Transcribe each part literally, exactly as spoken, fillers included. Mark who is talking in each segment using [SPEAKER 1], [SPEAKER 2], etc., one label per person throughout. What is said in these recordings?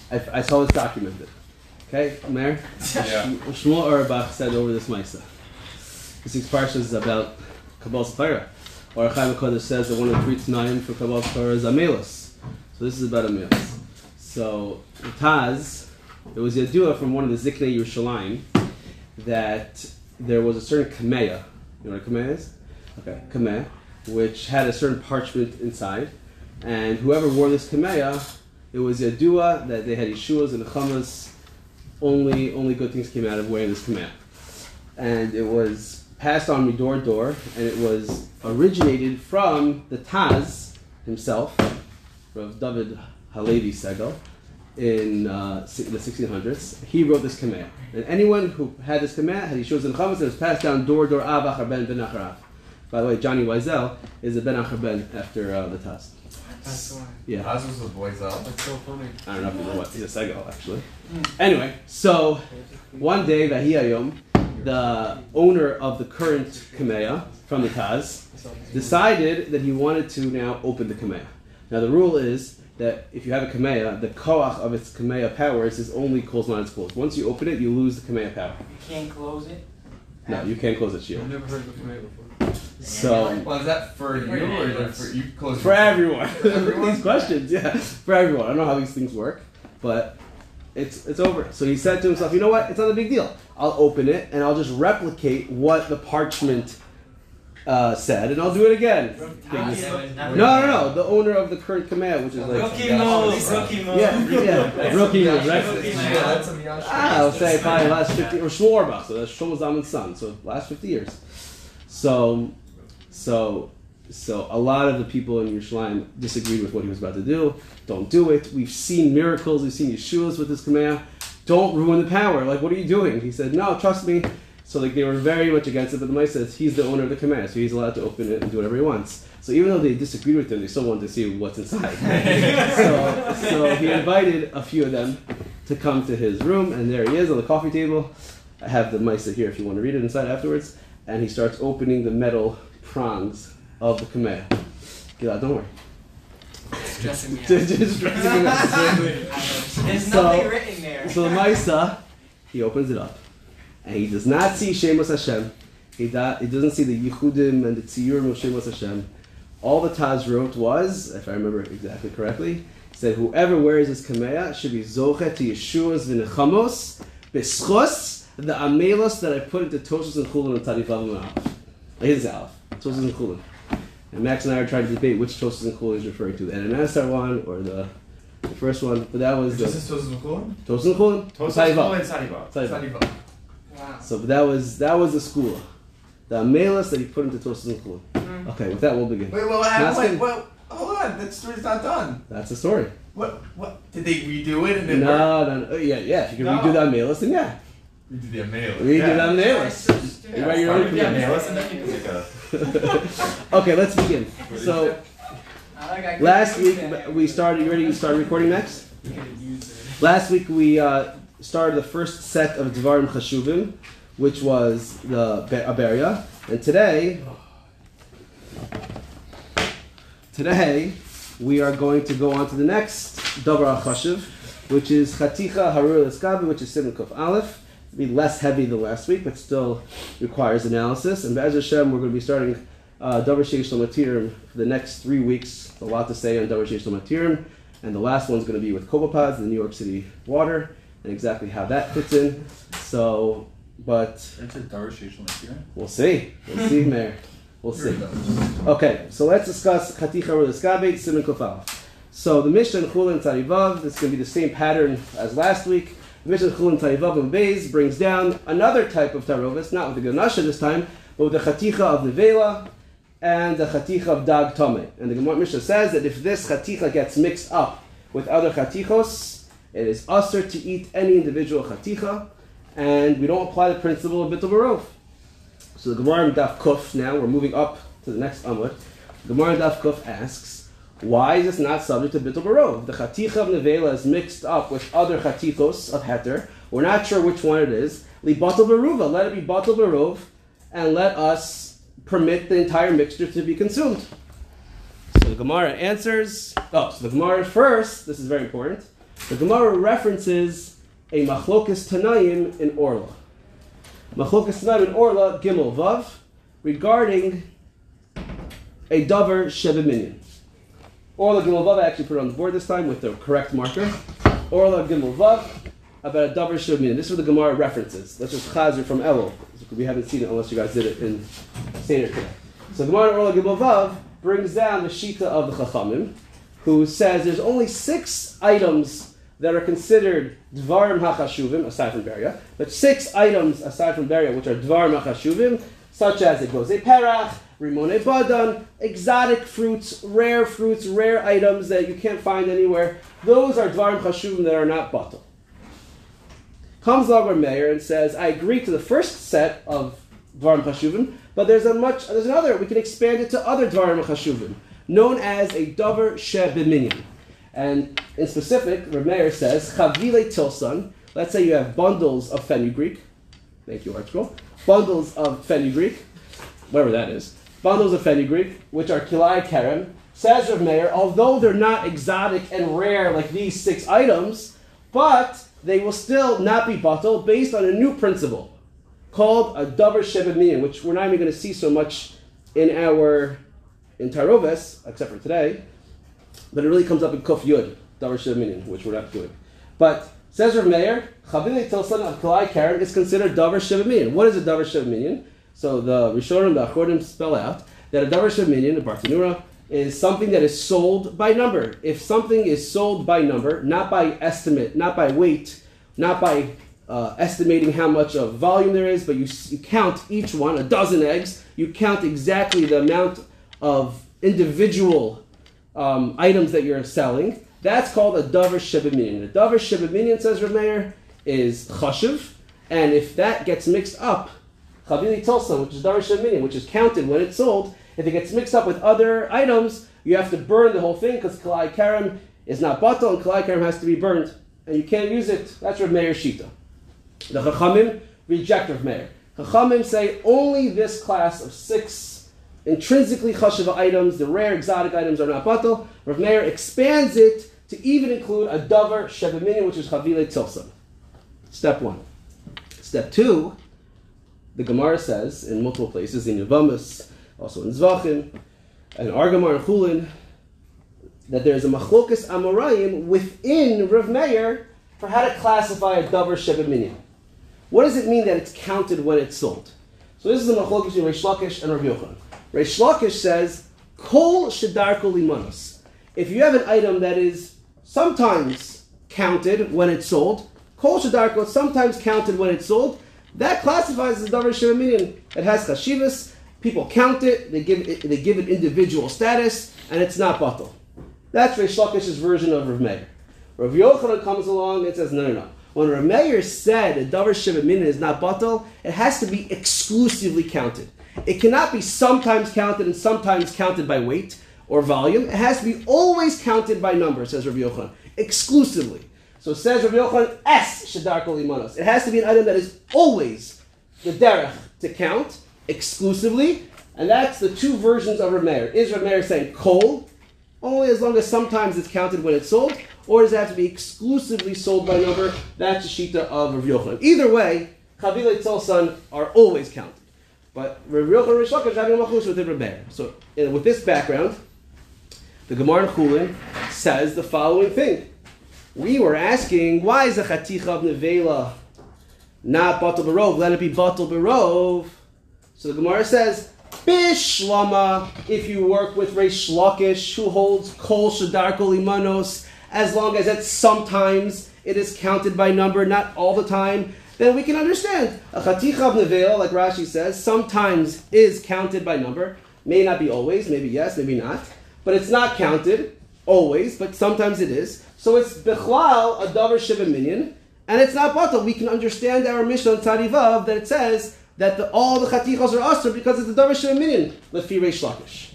[SPEAKER 1] I, I saw this documented. Okay, Mayor?
[SPEAKER 2] Yeah.
[SPEAKER 1] Shmuel Auerbach said over this Maisa. This week's parsha is about Kabbalah Torah. Or Chaim HaKodesh says that one of the three Tanaim for Kabbalah Torah is Amelos. So this is about Amelos. So the Taz, it was Yadua from one of the Ziknei Yerushalayim that there was a certain Kameya. You know what a Kameya is? Okay, Kameya, which had a certain parchment inside. And whoever wore this Kameya, it was Yadua that they had Yeshuas and Chamas. Only, only good things came out of wearing this Kameya. And it was passed on door to door, and it was originated from the Taz himself, Rav David Halevi Segal, in uh, the sixteen hundreds. He wrote this Kameya. And anyone who had this Kameya had Yeshuas and Chamas, and it was passed down door to door, Av Achar Ben Ben Achar Av. By the way, Johnny Wiesel is a Ben Achar Ben after uh, the Taz.
[SPEAKER 3] That's why.
[SPEAKER 1] Yeah.
[SPEAKER 2] Taz was a boy's out.
[SPEAKER 3] That's so funny.
[SPEAKER 1] I don't know if you know what. He's a Segal, actually. Anyway, so one day, Vahiyayom, the owner of the current Kameya from the Taz decided that he wanted to now open the Kameya. Now the rule is that if you have a Kameya, the koach of its Kameya powers is only closed when it's closed. Once you open it, you lose the Kameya power.
[SPEAKER 4] You can't close it?
[SPEAKER 1] No, you can't close it,
[SPEAKER 3] I've
[SPEAKER 1] shield.
[SPEAKER 3] never heard of the Kameya before.
[SPEAKER 1] So
[SPEAKER 2] Well, is that for you or is that for you close?
[SPEAKER 1] for everyone,
[SPEAKER 2] For everyone?
[SPEAKER 1] these questions, yeah, for everyone. I don't know how these things work, but it's it's over. So he said to himself, you know what? It's not a big deal. I'll open it and I'll just replicate what the parchment uh, said, and I'll do it again. No, no, no. The owner of the current Kameya, which is like
[SPEAKER 4] Rookie move, rookie move.
[SPEAKER 1] yeah, yeah, rookie move.
[SPEAKER 4] Rookie
[SPEAKER 1] Right?
[SPEAKER 4] move.
[SPEAKER 2] Yeah, that's some Yasha.
[SPEAKER 1] Ah, I would say probably last fifty or Shmuel Auerbach, so that's Shlomo Zalman's son. So last fifty years. So, so, so a lot of the people in Yerushalayim disagreed with what he was about to do. Don't do it. We've seen miracles. We've seen Yeshuas with this Kameya. Don't ruin the power. Like, what are you doing? He said, no, trust me. So like they were very much against it, but the Ma'aseh says he's the owner of the Kameya, so he's allowed to open it and do whatever he wants. So even though they disagreed with him, they still wanted to see what's inside. so, so he invited a few of them to come to his room, and there he is on the coffee table. I have the Ma'aseh here if you want to read it inside afterwards. And he starts opening the metal prongs of the Kameya. Gilad, don't worry.
[SPEAKER 4] It's stressing me out.
[SPEAKER 1] Just stressing him out.
[SPEAKER 4] There's
[SPEAKER 1] So-
[SPEAKER 4] nothing written there.
[SPEAKER 1] So the Ma'aseh, he opens it up. And he does not see Shemos Hashem. He, da- he doesn't see the Yichudim and the Tziyurim of Shemos Hashem. All the Taz wrote was, if I remember exactly correctly, he said, whoever wears this Kameya should be Zochet to Yeshua's v'nechamos b'schos the Amelos that I put into Toshos and Chulin and Tadivav and Aleph. Here's the Aleph. Toshos and Chulin. And Max and I are trying to debate which Toshos and Chulin is referring to, the Ananasar one or the, the first one. But that was the
[SPEAKER 2] Just Tosos and Chulin?
[SPEAKER 1] Toshos and Chulin. Tadivav.
[SPEAKER 2] Sadiva.
[SPEAKER 1] Tadivav.
[SPEAKER 2] Sadiva.
[SPEAKER 4] Wow.
[SPEAKER 1] So but that was that was the school. The Amelos that he put into Toshos and Chulin.
[SPEAKER 4] Mm.
[SPEAKER 1] Okay, with that we'll begin.
[SPEAKER 2] Wait, well,
[SPEAKER 1] That's
[SPEAKER 2] wait,
[SPEAKER 1] good.
[SPEAKER 2] wait, hold on. That story's not done.
[SPEAKER 1] That's the story.
[SPEAKER 2] What? What? Did they redo it and then
[SPEAKER 1] No, no, no. Yeah, yeah. If you can
[SPEAKER 2] No.
[SPEAKER 1] redo the Amelos, then yeah.
[SPEAKER 2] redo the mail?
[SPEAKER 1] Redo the Amelos. You write your own
[SPEAKER 2] Yeah,
[SPEAKER 1] Kameya.
[SPEAKER 2] mail us and then you can take a.
[SPEAKER 1] Okay, let's begin. So
[SPEAKER 4] I like I
[SPEAKER 1] last
[SPEAKER 4] could
[SPEAKER 1] week
[SPEAKER 4] use that.
[SPEAKER 1] we started. You ready to start recording next?
[SPEAKER 3] You could use it.
[SPEAKER 1] Last week we uh, started the first set of Dvarim Chashuvim, which was the Be- Aberia, and today, today we are going to go on to the next Davar Chashuv, which is Chaticha Harur Eskabi, which is Simon Kuf Aleph. It'll be less heavy than last week, but still requires analysis. And Be'ez Hashem, we're going to be starting uh, Davar Sheish Lomatirim for the next three weeks. A lot to say on Davar Sheish Lomatirim. And the last one's going to be with Copapods, the New York City water, and exactly how that fits in. So, but
[SPEAKER 5] That's a Darshation Material.
[SPEAKER 1] we'll see. We'll see, Mayor. We'll see. Okay, so let's discuss Chaticha Ru Eskabi, Simon Kofal. So the Mishnah in Chulin Tzadivav, this is going to be the same pattern as last week. The Mishnah in Chulin Tzadivav and Beis brings down another type of tarovis, not with the Ganasha this time, but with the Chaticha of Nevela and the Chaticha of Dag Tome. And the Gemara Mishnah says that if this Chaticha gets mixed up with other Chatichos, it is usher to eat any individual Chaticha, and we don't apply the principle of Bittul Barov. So the Gemara in Daf Kuf, now we're moving up to the next Amud. The Gemara in Daf Kuf asks, why is this not subject to Bittul Barov? The Chaticha of Nevela is mixed up with other Chatichos of Heter. We're not sure which one it is. Li Batal Baruva, let it be Batal Barov, and let us permit the entire mixture to be consumed. So the Gemara answers, oh, so the Gemara first, this is very important. The Gemara references a Machlokas Tanayim in Orla. Machlokas Tanayim in Orla, Gimel Vav, regarding a Davar Shebeminyan. Orla Gimel Vav, I actually put it on the board this time with the correct marker. Orla Gimel Vav, about a Davar Shebeminyan. This is what the Gemara references. Let's just chazer from Elul. We haven't seen it unless you guys did it in Seder today. So the Gemara Orla Gimel Vav brings down the Shita of the Chachamim, who says there's only six items that are considered Dvarim HaChashuvim, aside from Beria, but six items aside from Beria which are Dvarim HaChashuvim, such as Egozei Perach, Rimone Badan, exotic fruits, rare fruits, rare items that you can't find anywhere. Those are Dvarim Chashuvim that are not Batal. Comes Lagar Meir and says, I agree to the first set of Dvarim Chashuvim, but there's a much, there's another, we can expand it to other Dvarim Chashuvim, known as a Davar Shebeminyan. And in specific, Rameir says, Chavile Tilson, let's say you have bundles of fenugreek, thank you, Archibald, bundles of fenugreek, whatever that is, bundles of fenugreek, which are Kilai Kerem, says Rameir, although they're not exotic and rare like these six items, but they will still not be batal based on a new principle called a Davar Shebeminyan, which we're not even going to see so much in our, in Taroves, except for today, but it really comes up in Kuf Yud, Davar Shebeminyan, which we're not doing. But says Rav Meir, Chavile Tilson of Kalai Karen is considered Davar Shebeminyan. What is a Davar Shebeminyan? So the Rishonim, the Achronim spell out that a Davar Shebeminyan, a Bartanura, is something that is sold by number. If something is sold by number, not by estimate, not by weight, not by uh, estimating how much of volume there is, but you, you count each one, a dozen eggs, you count exactly the amount of individual Um, items that you're selling, that's called a Davar Shebeminyan. A Davar Shebeminyan, says Rav Meir, is chashuv, and if that gets mixed up, Chavili Tilson, which is Davar Shebeminyan, which is counted when it's sold, if it gets mixed up with other items, you have to burn the whole thing because Kalai Karam is not batal and Kalai Karam has to be burned, and you can't use it. That's Rav Meir's shita. The Chachamim reject Rav Meir. Chachamim say only this class of six intrinsically chashuva items, the rare exotic items, are not batal. Rav Meir expands it to even include a Davar Shebeminyan, which is Chavile Tilson. Step one. Step two, the Gemara says in multiple places, in Yavamas, also in Zvachim, and Argamar and Chulin, that there is a machlokas Amoraim within Rav Meir for how to classify a Davar Shebeminyan. What does it mean that it's counted when it's sold? So this is the machlokas between Reish Lakish and Rav Yochanan. Reish Lakish says, Kol shedarko limanos. If you have an item that is sometimes counted when it's sold, Kol shedarko, sometimes counted when it's sold, that classifies as Davar Shebeminyan. It has chashivas, people count it, they give it, they give it individual status, and it's not batal. That's Reish Lakish's version of Rav Meir. Rav Yochanan comes along and says, no, no, no. When Rav Meir said that Davar Shebeminyan is not batal, it has to be exclusively counted. It cannot be sometimes counted and sometimes counted by weight or volume. It has to be always counted by number, says Rav Yochanan, exclusively. So says Rav Yochanan, Es Shedarko Limanos. It has to be an item that is always the derech to count exclusively, and that's the two versions of Rav Meir. Is Rav Meir saying kol, only as long as sometimes it's counted when it's sold, or does it have to be exclusively sold by number? That's the shita of Rav Yochanan. Either way, Chavile Tilson are always counted. But Rav Yochanan and Reish Lakish are having a machlokas with Rav Meir. So uh, with this background, the Gemara in Chulin says the following thing. We were asking, why is a chaticha of nevela not batal berov? Let it be batal berov. So the Gemara says, Bishlama, if you work with Reish Lakish, who holds kol shedarko limanos, as long as it's sometimes it is counted by number, not all the time, then we can understand. A chaticha of nevela, like Rashi says, sometimes is counted by number. May not be always, maybe yes, maybe not. But it's not counted always, but sometimes it is. So it's bechlal, a Davar Shebeminyan, and it's not batal. We can understand our Mishnah on Tzadivav that it says that the, all the chatichas are asur because it's the Davar Shebeminyan, lefi Reish Lakish.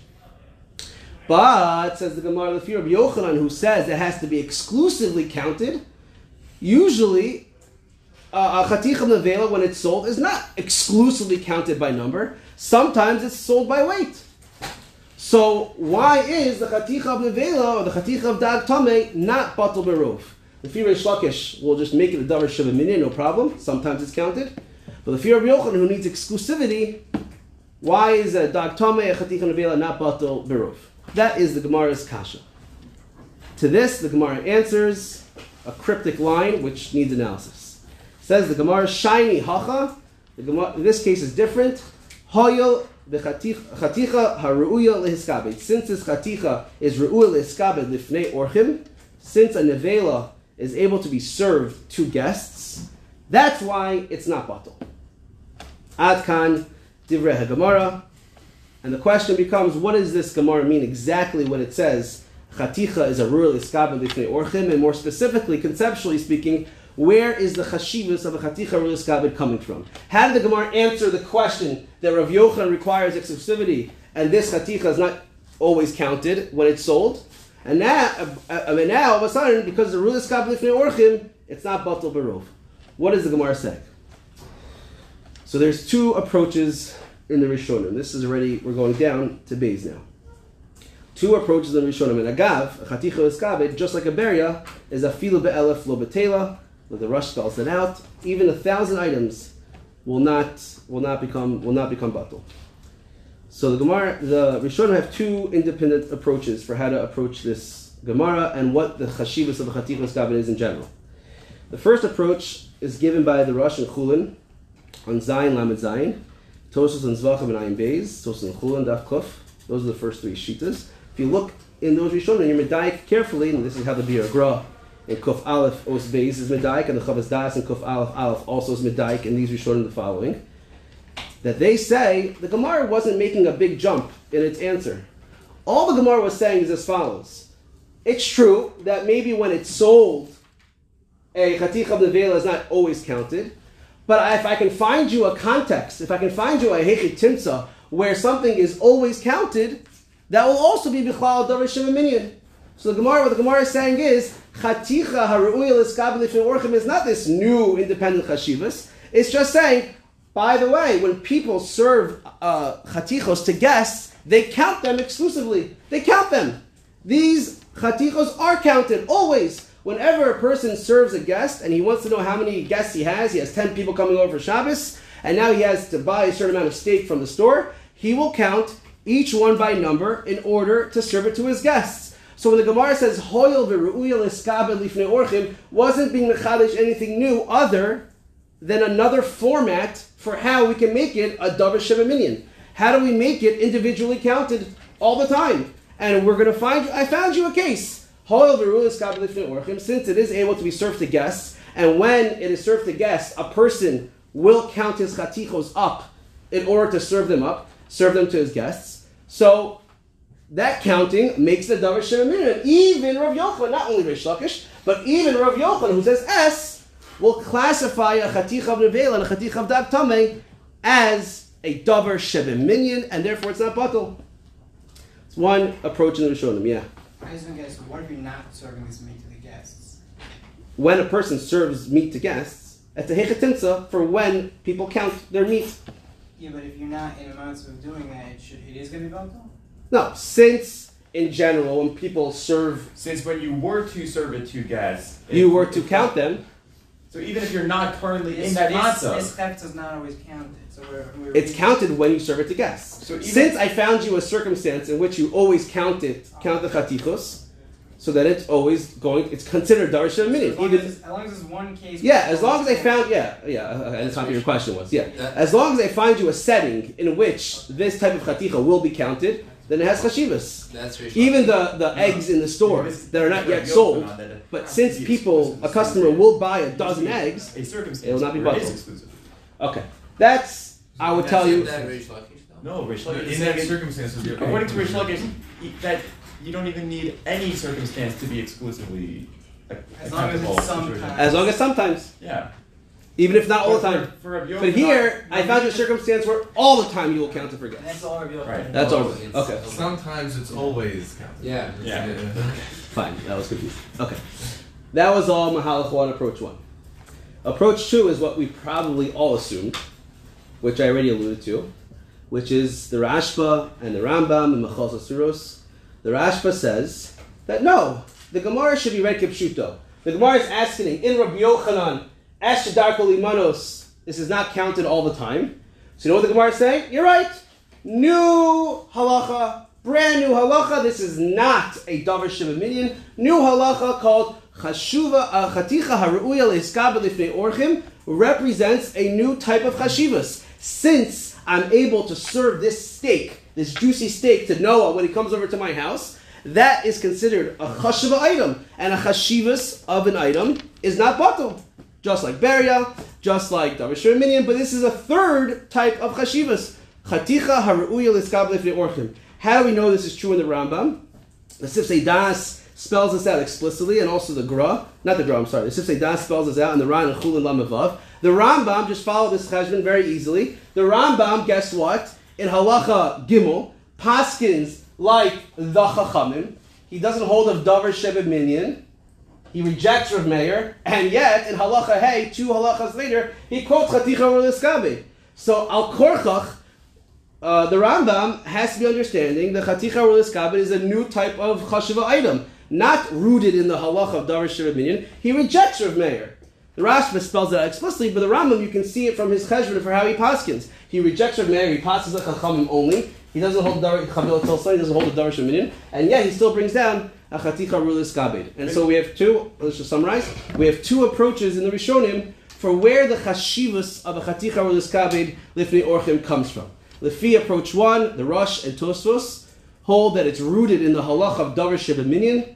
[SPEAKER 1] But, says the Gemara, lefi Rabbi Yochanan, who says it has to be exclusively counted, usually Uh, a chaticha nevela, when it's sold, is not exclusively counted by number. Sometimes it's sold by weight. So why is the chaticha of nevela or the chaticha of dag tameh not batal berov? The fear of Shlakish will just make it a davar sheva minyan, no problem. Sometimes it's counted. But the fear of Yochanan, who needs exclusivity, why is a dag tameh a chaticha nevela not batal berov? That is the Gemara's kasha. To this, the Gemara answers a cryptic line which needs analysis. It says the Gemara shiny hacha. The Gemara, in this case, is different. Hoyel the chaticha haruuya lehiskabed. Since this chaticha is ruuya lehiskabed lifnei orchim, since a nevela is able to be served to guests, that's why it's not batal. Ad kan divrei Gemara, and the question becomes: what does this Gemara mean exactly when it says chaticha is a ruuya lehiskabed lifnei orchim, and more specifically, conceptually speaking, where is the chashivas of a chaticha ruuya lehiskabed coming from? How did the Gemara answer the question that Rav Yochanan requires exclusivity, and this chaticha is not always counted when it's sold? And now, uh, uh, now all of a sudden, because the ruuya lehiskabed lifnei orchim, it's not batal berov. What does the Gemara say? So there's two approaches in the Rishonim. This is already, we're going down to Beis now. Two approaches in the Rishonim. And Agav, a chaticha lehiskabed, just like a beria, is a filu be'elef lo betela. The Rush spells it out. Even a thousand items will not will not become will not become batal. So the Gemara, the Rishonim have two independent approaches for how to approach this Gemara and what the chashivas of a chaticha lehiskabed is in general. The first approach is given by the Rush and Chulin on Zayin Lamed Zayin, Tosfos and Zvachim and Ayin Beis, Tosfos and Chulin Daf Kuf. Those are the first three shitas. If you look in those Rishonim, you're medayik carefully, and this is how the Bir Gra in Kuf Aleph Os Beis is medayik, and the Chavas Das in Kuf Aleph Aleph also is medayik, and these Rishonim the following, that they say the Gemara wasn't making a big jump in its answer. All the Gemara was saying is as follows: it's true that maybe when it's sold, a chaticha of nevela is not always counted, but if I can find you a context, if I can find you a hechi timsa where something is always counted, that will also be bichlal davar sheva minyan. So the Gemara, what the Gemara is saying is chaticha haruuya lehiskabed lifnei orchim is not this new independent chashivas. It's just saying, by the way, when people serve uh, chatichos to guests, they count them exclusively. They count them. These chatichos are counted always. Whenever a person serves a guest and he wants to know how many guests he has, he has ten people coming over for Shabbos, and now he has to buy a certain amount of steak from the store, he will count each one by number in order to serve it to his guests. So when the Gemara says Hoyel v'ru'uya lehiskabed lifnei orchim, wasn't being mechadish anything new other than another format for how we can make it a davar sheva minyan. How do we make it individually counted all the time? And we're going to find, I found you a case. Since it is able to be served to guests, and when it is served to guests, a person will count his chatichos up in order to serve them up, serve them to his guests. So that counting makes the davar sheva minyan. Even Rav Yochanan, not only Reish Lakish, but even Rav Yochanan, who says S, will classify a chaticha of nevela and a chaticha of dag tameh as a davar sheva minyan, and therefore it's not batal. It's one approach in the Rishonim, yeah.
[SPEAKER 4] I just want to guess, what if you're not serving this meat to the guests?
[SPEAKER 1] When a person serves meat to guests, it's a hechatinsa for when people count their meat.
[SPEAKER 4] Yeah, but if you're not in amounts of doing that, it, should, it is going to be batal?
[SPEAKER 1] No, since in general, when people serve,
[SPEAKER 2] Since when you were to serve it to guests,
[SPEAKER 1] you
[SPEAKER 2] it-
[SPEAKER 1] were to
[SPEAKER 2] it's
[SPEAKER 1] count
[SPEAKER 2] not-
[SPEAKER 1] them.
[SPEAKER 2] So even if you're not currently
[SPEAKER 4] This,
[SPEAKER 2] in that
[SPEAKER 4] this,
[SPEAKER 2] matzah,
[SPEAKER 4] this theft is not always counted. So we're, we're
[SPEAKER 1] It's counted when you serve it to guests.
[SPEAKER 2] So even-
[SPEAKER 1] Since I found you a circumstance in which you always count it, count the chatichos, so that it's always going, it's considered davar sheva
[SPEAKER 4] So
[SPEAKER 1] minyan.
[SPEAKER 4] as, long
[SPEAKER 1] Even
[SPEAKER 4] as, as long as it's one case.
[SPEAKER 1] yeah, as long as I
[SPEAKER 4] I
[SPEAKER 1] found yeah yeah, uh, and that's not what your question was. Yeah,
[SPEAKER 5] That-
[SPEAKER 1] as long as I find you a setting in which this type of chaticha will be counted, then it has chashivas.
[SPEAKER 5] That's Reish
[SPEAKER 1] Even
[SPEAKER 5] Lakish.
[SPEAKER 1] the, the eggs in the store
[SPEAKER 2] This-
[SPEAKER 1] that are not yet
[SPEAKER 2] Yochanan
[SPEAKER 1] sold,
[SPEAKER 2] that it
[SPEAKER 1] but
[SPEAKER 2] has to
[SPEAKER 1] since
[SPEAKER 2] be
[SPEAKER 1] people,
[SPEAKER 2] exclusive
[SPEAKER 1] a
[SPEAKER 2] to
[SPEAKER 1] customer
[SPEAKER 2] something.
[SPEAKER 1] will buy a dozen eggs,
[SPEAKER 2] a circumstance
[SPEAKER 1] it will not be
[SPEAKER 2] where it is
[SPEAKER 1] batal.
[SPEAKER 2] exclusive.
[SPEAKER 1] okay, that's I would
[SPEAKER 5] That's
[SPEAKER 1] tell
[SPEAKER 5] it,
[SPEAKER 1] you.
[SPEAKER 5] that Reish Lakish, though.
[SPEAKER 2] No, Rish Lakish.
[SPEAKER 6] In that circumstance, would be okay.
[SPEAKER 2] According to Rish Lakish, he- that you don't even need any circumstance to be exclusively a-
[SPEAKER 4] As long as it's
[SPEAKER 2] acceptable
[SPEAKER 4] sometimes.
[SPEAKER 2] situation.
[SPEAKER 1] As long as sometimes,
[SPEAKER 2] Yeah.
[SPEAKER 1] even if not all the
[SPEAKER 2] But
[SPEAKER 1] time.
[SPEAKER 2] For, for Rabbi
[SPEAKER 1] But
[SPEAKER 2] Yochanan,
[SPEAKER 1] here, I found you a
[SPEAKER 2] Rabbi
[SPEAKER 1] circumstance where all the time you will count it for
[SPEAKER 4] And
[SPEAKER 1] guests.
[SPEAKER 4] that's all our bill.
[SPEAKER 2] Right.
[SPEAKER 1] That's all.
[SPEAKER 5] It's-
[SPEAKER 1] Okay,
[SPEAKER 6] Sometimes it's always counted.
[SPEAKER 5] Yeah.
[SPEAKER 2] Yeah.
[SPEAKER 1] fine. That was confusing. Okay, that was all Mahalach one, approach one. Approach two is what we probably all assumed, which I already alluded to, which is the Rashba and the Rambam and Mechaz Asuros. The Rashba says that no, the Gemara should be read kipshuto. The Gemara is asking, in Rabbi Yochanan, Ash Darko Limanos, this is not counted all the time. So you know what the Gemara is saying? You're right. New halacha, brand new halacha. This is not a davar sheva minyan. New halacha called chashuva uh, chaticha haruya leiskaba lifnei orchim represents a new type of chashivas. Since I'm able to serve this steak, this juicy steak, to Noah when he comes over to my house, that is considered a chashiva item, and a chashivas of an item is not batal. Just like beria, just like davar sheva minyan, but this is a third type of chashivas. Chaticha haruya leiskaba lifnei orchim. How do we know this is true in the Rambam? The Sifsei Das spells this out explicitly, and also the Gra, not the Gra, I'm sorry, the Sifsei Das spells this out in the Ran and Chulin Lamavav. The Rambam, just follow this cheshbon very easily. The Rambam, guess what? In Halacha Gimel, paskins like the Chachamim. He doesn't hold of Davar Sheva Minyan. He rejects Rav Meir, and yet in Halacha Hey, two halachas later, he quotes Chaticha Ruliskabe. So Al Korchach, Uh, the Rambam has to be understanding that Chaticha Rulis Kabed is a new type of chashiva item, not rooted in the halacha of Davar Sheva Minyan. He rejects Rav Meir. The Rashba spells it out explicitly, but the Rambam, you can see it from his cheshbon for how he paskins. He rejects Rav Meir, he passes like Chachamim only. He doesn't hold Davar Chavil Tzolson, he doesn't hold the Davar Sheva Minyan, and yet he still brings down a Chaticha Rulis Kabed. And so we have two, let's just summarize, we have two approaches in the Rishonim for where the chashivas of a Chaticha Rulis Kabed Lifnei Orchim comes from. Lefi approach one, the Rosh and Tosfos hold that it's rooted in the halach of Davar Sheva Minyan,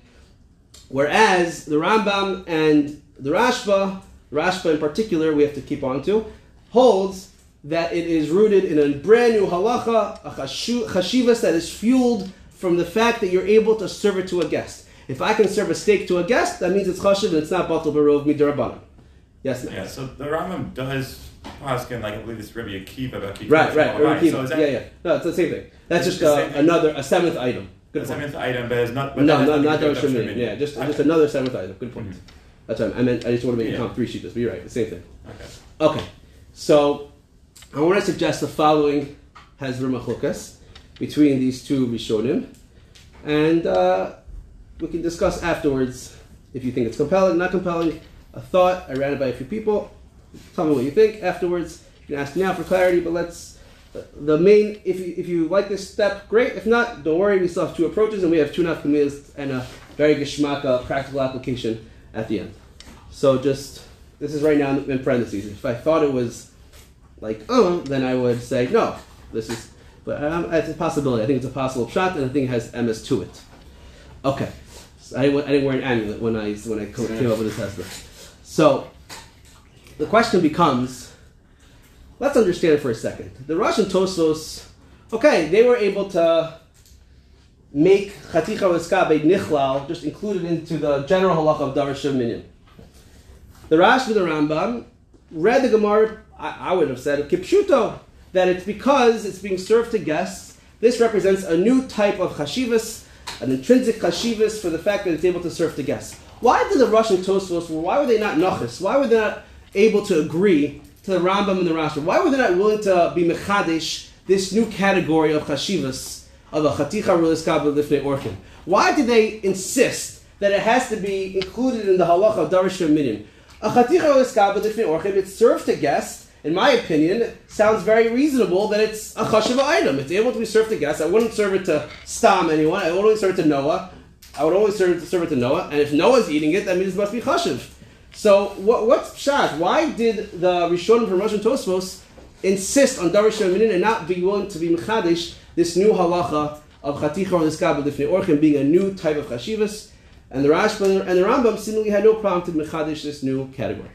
[SPEAKER 1] whereas the Rambam and the Rashba, Rashba in particular, we have to keep on to, holds that it is rooted in a brand new halacha, a chashivas that is fueled from the fact that you're able to serve it to a guest. If I can serve a steak to a guest, that means it's chashiv and it's not batal barov midrabanan. Yes, ma'am.
[SPEAKER 2] Yeah, so the Rambam does paskin, like I believe it's Rabbi Akiva about
[SPEAKER 1] Right, right, Rabbi
[SPEAKER 2] so
[SPEAKER 1] Akiva.
[SPEAKER 2] is that,
[SPEAKER 1] Yeah, yeah. No, it's the same thing. That's
[SPEAKER 2] It's
[SPEAKER 1] just
[SPEAKER 2] the
[SPEAKER 1] uh,
[SPEAKER 2] same thing?
[SPEAKER 1] another, a seventh item. Good
[SPEAKER 2] the
[SPEAKER 1] point.
[SPEAKER 2] seventh item, but it's not. But
[SPEAKER 1] No,
[SPEAKER 2] that has
[SPEAKER 1] no,
[SPEAKER 2] nothing
[SPEAKER 1] not
[SPEAKER 2] to do
[SPEAKER 1] Davar
[SPEAKER 2] with
[SPEAKER 1] Sheva
[SPEAKER 2] Davar
[SPEAKER 1] Minyan. Yeah, just,
[SPEAKER 2] Okay.
[SPEAKER 1] just another seventh item. Good point.
[SPEAKER 2] Mhm.
[SPEAKER 1] That's right. I meant, I just want to make
[SPEAKER 2] Yeah.
[SPEAKER 1] it count three sheetas, but you're right, the same thing.
[SPEAKER 2] Okay.
[SPEAKER 1] Okay, so I want to suggest the following Hezra Machukas between these two Rishonim, and uh, we can discuss afterwards if you think it's compelling, not compelling. A thought, I ran it by a few people. Tell me what you think afterwards. You can ask now for clarity, but let's, the main, if you, if you like this step, great. If not, don't worry, we still have two approaches, and we have two nafkamias and a very geshmaka practical application at the end. So just, this is right now in parentheses. If I thought it was like, oh, then I would say, no, this is, but um, it's a possibility. I think it's a possible shot, and I think it has M S to it. Okay. So I, I didn't wear an amulet when I, when I came up with this Hezbollah. So, the question becomes, let's understand it for a second. The Rosh and Tosfos, okay, they were able to make Chaticha Ruliskabe Nichlal, just included into the general halacha of Davar Sheva Minyan. The Rash with the Rambam read the Gemara, I, I would have said, Kipshuto, that it's because it's being served to guests. This represents a new type of chashivas, an intrinsic chashivas for the fact that it's able to serve to guests. Why did the Rosh and Tosfos, why were they not nachas? Why were they not able to agree to the Rambam and the Rashba? Why were they not willing to be mechadish this new category of chashivas, of a chaticha ruliskabe lifnei orchim? Why did they insist that it has to be included in the halacha of Davar Sheva Minyan? A chaticha ruliskabe lifnei orchim, it's served to guests, in my opinion, sounds very reasonable that it's a chashiva item. It's able to be served to guests. I wouldn't serve it to Stam anyone. I would only serve it to Noah. I would only serve it to, serve it to Noah. And if Noah's eating it, that means it must be chashiv. So what, what's pshat? Why did the Rishonim from Rosh and Tosfos insist on Davar Sheva Minyan and not be willing to be mechadish this new halacha of chaticha ruliskabe lifnei orchim being a new type of chashivas? And the Rashba and the Rambam seemingly had no problem to mechadish this new category.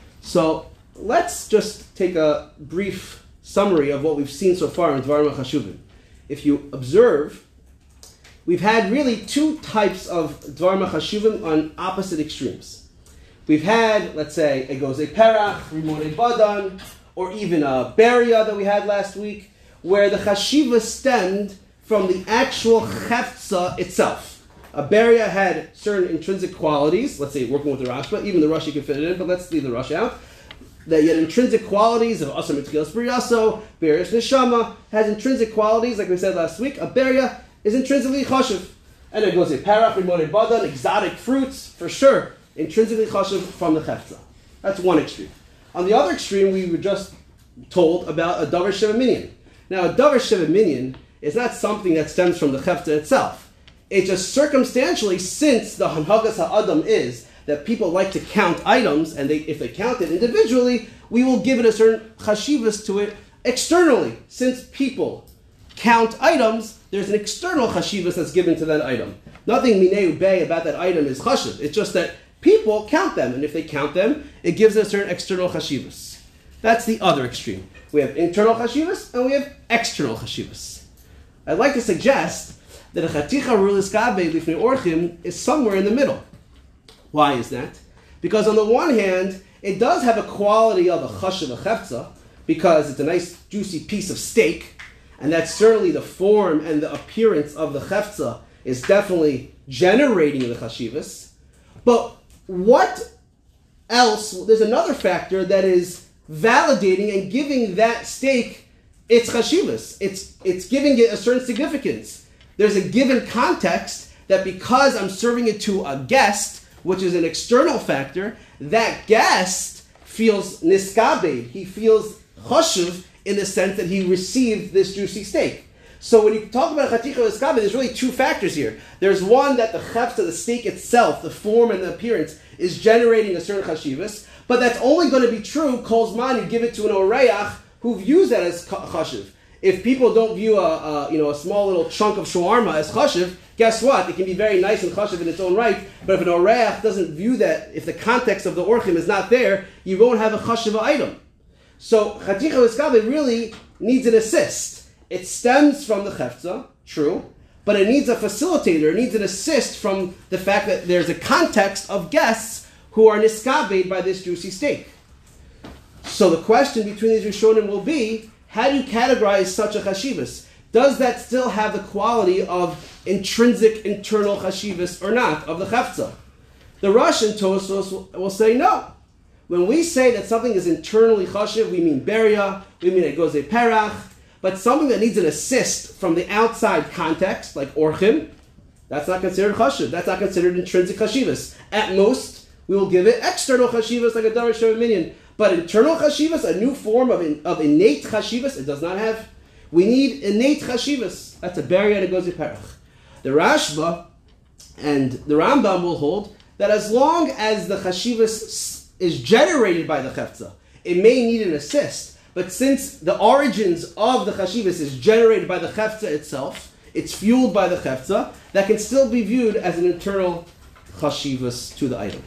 [SPEAKER 1] So let's just take a brief summary of what we've seen so far in Dvarim HaChashuvim. If you observe, we've had really two types of Dvarim HaChashuvim on opposite extremes. We've had, let's say, a Gozei Perach, Rimone Badan, or even a Beria that we had last week, where the Chashiva stemmed from the actual Cheftza itself. A Beria had certain intrinsic qualities, let's say working with the Rashba, even the Rush you can fit it in, but let's leave the Rush out. That you had intrinsic qualities of Asar Mitkilas B'Riyaso, Beria's Neshama, has intrinsic qualities, like we said last week. A Beria is intrinsically Chashiv. And it goes to Parach, Rimone Badan, exotic fruits, for sure. intrinsically chashuv from the chefza. That's one extreme. On the other extreme, we were just told about a davar sheva minyan. Now, a davar sheva minyan is not something that stems from the chefza itself. It just circumstantially, since the hanhagas ha'adam is that people like to count items, and they, if they count it individually, we will give it a certain chashivas to it externally. Since people count items, there's an external chashivas that's given to that item. Nothing mineu bay about that item is chashiv. It's just that people count them, and if they count them, it gives a certain external chashivas. That's the other extreme. We have internal chashivas, and we have external chashivas. I'd like to suggest that a chaticha rulis gabe lifnei orchim is somewhere in the middle. Why is that? Because on the one hand, it does have a quality of a chashiv, a chefza, because it's a nice juicy piece of steak, and that's certainly the form and the appearance of the chefza is definitely generating the chashivas. But what else? There's another factor that is validating and giving that steak its chashivas. It's it's giving it a certain significance. There's a given context that because I'm serving it to a guest, which is an external factor, that guest feels niskabed. He feels chashuv in the sense that he received this juicy steak. So when you talk about a chaticha niskabed, there's really two factors here. There's one that the chefza, the steak itself, the form and the appearance, is generating a certain chashivas, but that's only going to be true kol zman you give it to an oreach who views that as chashiv. If people don't view a, a you know a small little chunk of shawarma as chashiv, guess what? It can be very nice and chashiv in its own right, but if an oreach doesn't view that, if the context of the orchim is not there, you won't have a chashiv item. So chaticha niskabed really needs an assist. It stems from the chefza, true, but it needs a facilitator. It needs an assist from the fact that there's a context of guests who are niskabed by this juicy steak. So the question between these Rishonim will be, how do you categorize such a chashivas? Does that still have the quality of intrinsic internal chashivas or not, of the chefza? The Russian Tosfos will, will say no. When we say that something is internally chashiv, we mean beria, we mean it goes a perach, but something that needs an assist from the outside context, like orchim, that's not considered chashiv. That's not considered intrinsic chashivas. At most, we will give it external chashivas like a davar sheva minyan. But internal chashivas, a new form of, in, of innate chashivas, it does not have. We need innate chashivas. That's a beria that goes a perach. The Rashba and the Rambam will hold that as long as the chashivas is generated by the chefza, it may need an assist. But since the origins of the chashivas is generated by the chefza itself, it's fueled by the chefza, that can still be viewed as an internal chashivas to the item.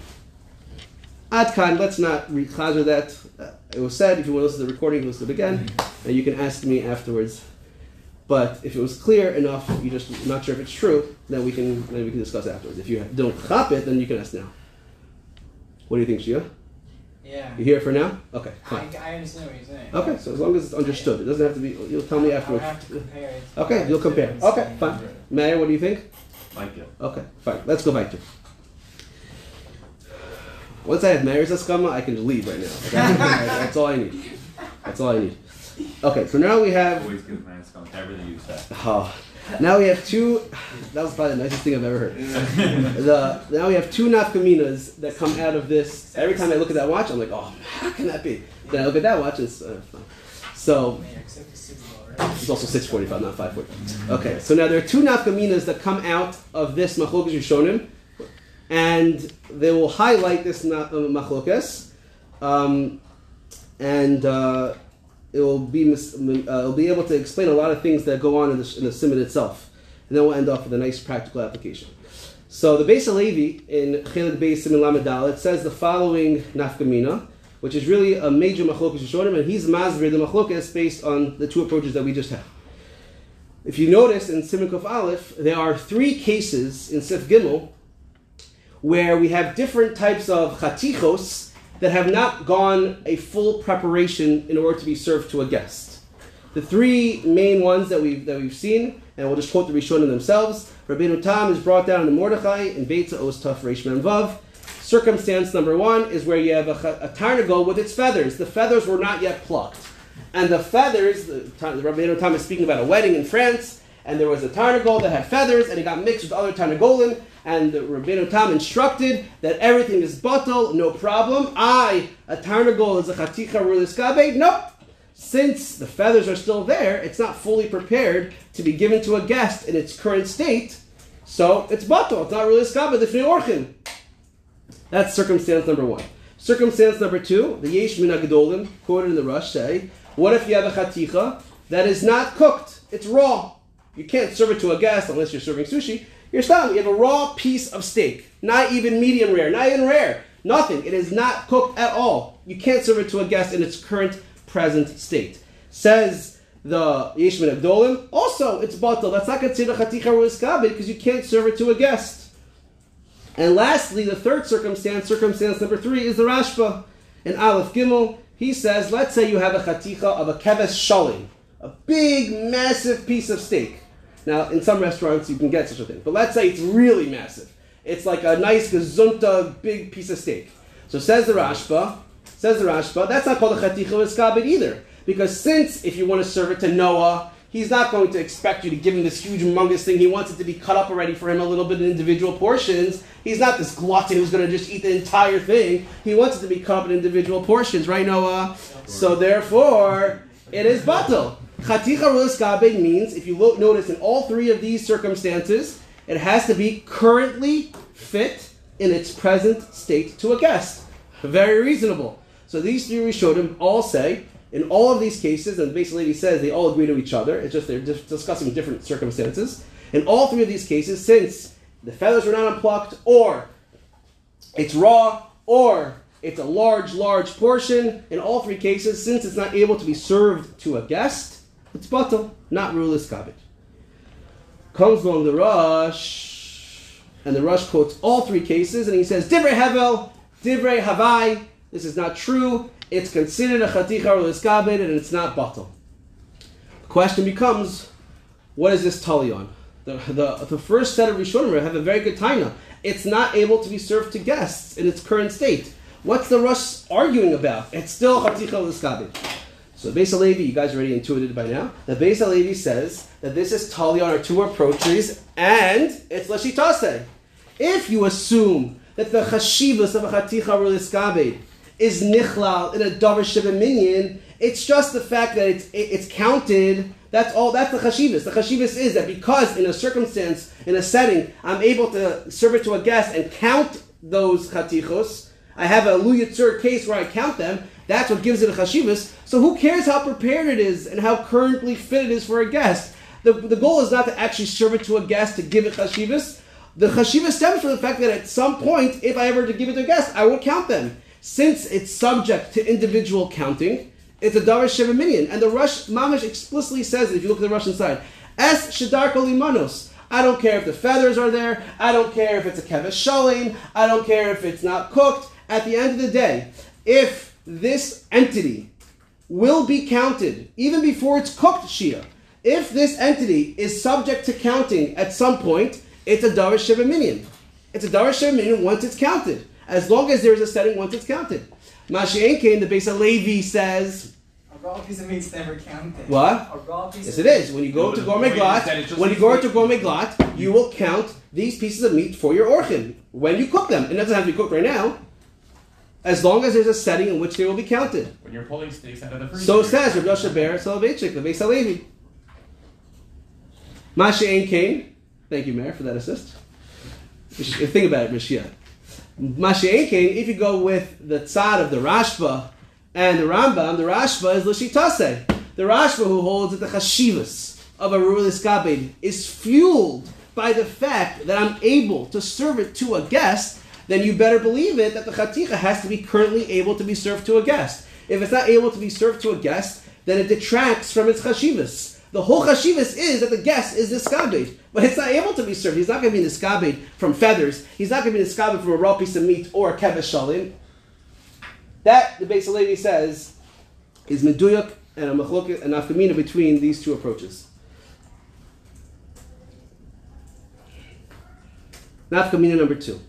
[SPEAKER 1] Adkan, let's not rechazer that. Uh, it was said, if you want to listen to the recording, listen again, and you can ask me afterwards. But if it was clear enough, you're just not sure if it's true, then we can then we can discuss afterwards. If you don't chop it, then you can ask now. What do you think, Shia?
[SPEAKER 4] Yeah.
[SPEAKER 1] You here for now? Okay,
[SPEAKER 4] I,
[SPEAKER 1] fine.
[SPEAKER 4] I understand what you're saying.
[SPEAKER 1] Okay, so as long as it's understood, it doesn't have to be. You'll tell me
[SPEAKER 4] I'll
[SPEAKER 1] afterwards.
[SPEAKER 4] have to compare it.
[SPEAKER 1] Okay, you'll compare. Okay, fine. Mayor, what do you think?
[SPEAKER 5] Like it.
[SPEAKER 1] Okay, fine. Let's go back to. Once I have Mayor's Askama, I can just leave right now. That's, that's all I need. That's all I need. Okay, so now we have.
[SPEAKER 5] Always give my answer on everything you say.
[SPEAKER 1] Oh, now we have two. That was probably the nicest thing I've ever heard. the now we have two nafkaminas that come out of this. Every time I look at that watch, I'm like, oh, how can that be? Then I look at that watch, it's uh, fine. So
[SPEAKER 4] Yeah, except the Super Bowl, right?
[SPEAKER 1] it's also six forty-five, not five forty-five. Okay, so now there are two nafkaminas that come out of this machlokas Rishonim, and they will highlight this na- uh, machlokas, um, and uh, it will be mis- uh, it'll be able to explain a lot of things that go on in the, in the simon itself, and then we'll end off with a nice practical application. So the Beis Halevi in Chelik Beis Siman Lamed Dalet says the following nafkamina, which is really a major machlokas Rishonim, and he's masbir the machlokas based on the two approaches that we just had. If you notice in Siman Kuf Aleph, there are three cases in Sif Gimel where we have different types of chatichos that have not gone a full preparation in order to be served to a guest. The three main ones that we've, that we've seen, and we'll just quote the Rishonim themselves. Rabbeinu Tam is brought down in the Mordechai in Beitza Os Taf Reish Mem Vav. Circumstance number one is where you have a, a tarnagol with its feathers. The feathers were not yet plucked. And the feathers, the, the Rabbeinu Tam is speaking about a wedding in France, and there was a tarnagol that had feathers, and it got mixed with other tarnagolim, and the Rabbeinu Tam instructed that everything is batal, no problem. I, a tarnagol is a chaticha rulis kabe. Nope. Since the feathers are still there, it's not fully prepared to be given to a guest in its current state. So it's batal. It's not rulis kabe. The fnei orchin. That's circumstance number one. Circumstance number two, the Yesh Min HaGedolim, quoted in the Rush, say, what if you have a chaticha that is not cooked? It's raw. You can't serve it to a guest unless you're serving sushi. You're stopping. You have a raw piece of steak, not even medium rare, not even rare, nothing. It is not cooked at all. You can't serve it to a guest in its current present state. Says the Yesh Min HaGedolim, also it's batal. That's not considered chaticha rulis kabe because you can't serve it to a guest. And lastly, the third circumstance, circumstance number three, is the Rashba. In Aleph Gimel, he says, let's say you have a chaticha of a keves shalim, a big, massive piece of steak. Now, in some restaurants, you can get such a thing. But let's say it's really massive. It's like a nice gazunta, big piece of steak. So says the Rashba, says the Rashba, that's not called a chaticha v'skabed either. Because since, if you want to serve it to Noah, he's not going to expect you to give him this huge, humongous thing. He wants it to be cut up already for him a little bit in individual portions. He's not this glutton who's going to just eat the entire thing. He wants it to be cut up in individual portions, right, Noah? So therefore, it is batal. Chaticha rulis kabe means, if you look, notice in all three of these circumstances, it has to be currently fit in its present state to a guest. Very reasonable. So these three Rishonim all say, in all of these cases, and basically he says they all agree to each other, it's just they're just discussing different circumstances. In all three of these cases, since the feathers were not unplucked, or it's raw, or it's a large, large portion, in all three cases, since it's not able to be served to a guest, it's batal, not rulis kabe. Comes along the Rush, and the Rush quotes all three cases, and he says, Divrei Hevel, Divrei Havai, this is not true. It's considered a chaticha or liskabed, and it's not batal. The question becomes, what is this tali on? The, the, the first set of Rishonim have a very good taina. It's not able to be served to guests in its current state. What's the Rush arguing about? It's still chaticha or liskabed. So Beis HaLevi, you guys already intuited by now, that Beis HaLevi says that this is tali on our two approaches, and it's lashitase. If you assume that the chashivas of a chaticha or liskabed is nichlal in a davar sheva minyan, it's just the fact that it's it's counted. That's all. That's the chashivas. The chashivas is that because in a circumstance, in a setting, I'm able to serve it to a guest and count those chatichos. I have a lu yitzur case where I count them. That's what gives it a chashivas. So who cares how prepared it is and how currently fit it is for a guest? The, the goal is not to actually serve it to a guest to give it chashivas. The chashivas stems from the fact that at some point, if I ever to give it to a guest, I would count them. Since it's subject to individual counting, it's a davar sheva minyan. And the Rush Mamish explicitly says it, if you look at the Rush inside, Es shadar kol imanos. I don't care if the feathers are there. I don't care if it's a keves shalim. I don't care if it's not cooked. At the end of the day, if this entity will be counted, even before it's cooked shia, if this entity is subject to counting at some point, it's a davar sheva minyan. It's a davar sheva minyan once it's counted. As long as there is a setting once it's counted. Mashiach the Beis HaLevi says,
[SPEAKER 4] A raw piece of meat's never counted.
[SPEAKER 1] what?
[SPEAKER 4] A raw piece
[SPEAKER 1] Yes,
[SPEAKER 4] of
[SPEAKER 1] it is. When you go
[SPEAKER 5] No,
[SPEAKER 1] to
[SPEAKER 5] the
[SPEAKER 1] Gourmet
[SPEAKER 5] point is that it
[SPEAKER 1] Glat,
[SPEAKER 5] just
[SPEAKER 1] when you
[SPEAKER 5] needs
[SPEAKER 1] go
[SPEAKER 5] to
[SPEAKER 1] to
[SPEAKER 5] be-
[SPEAKER 1] Gourmet Glat, you will count these pieces of meat for your orchin when you cook them. It doesn't have to be cooked right now, as long as there's a setting in which they will be counted.
[SPEAKER 2] When you're pulling steaks out of the freezer.
[SPEAKER 1] So says Rav Yosha Ber Soloveitchik, the Beis HaLevi. Mashiach Kain, thank you, Mayor, for that assist. Think about it, Mashiach. Mashiach, if you go with the tzad of the Rashba and the Rambam, the Rashba is l'shitase. The Rashba who holds that the chashivas of a rulis kabed is fueled by the fact that I'm able to serve it to a guest, then you better believe it that the chaticha has to be currently able to be served to a guest. If it's not able to be served to a guest, then it detracts from its chashivas. The whole chashivas is that the guest is niskabed, but it's not able to be served. He's not going to be niskabed from feathers. He's not going to be niskabed from a raw piece of meat or a keves shalim. That, the Beis HaLevi says, is meduyuk and a machlokes and nafkamina between these two approaches. Nafkamina number two.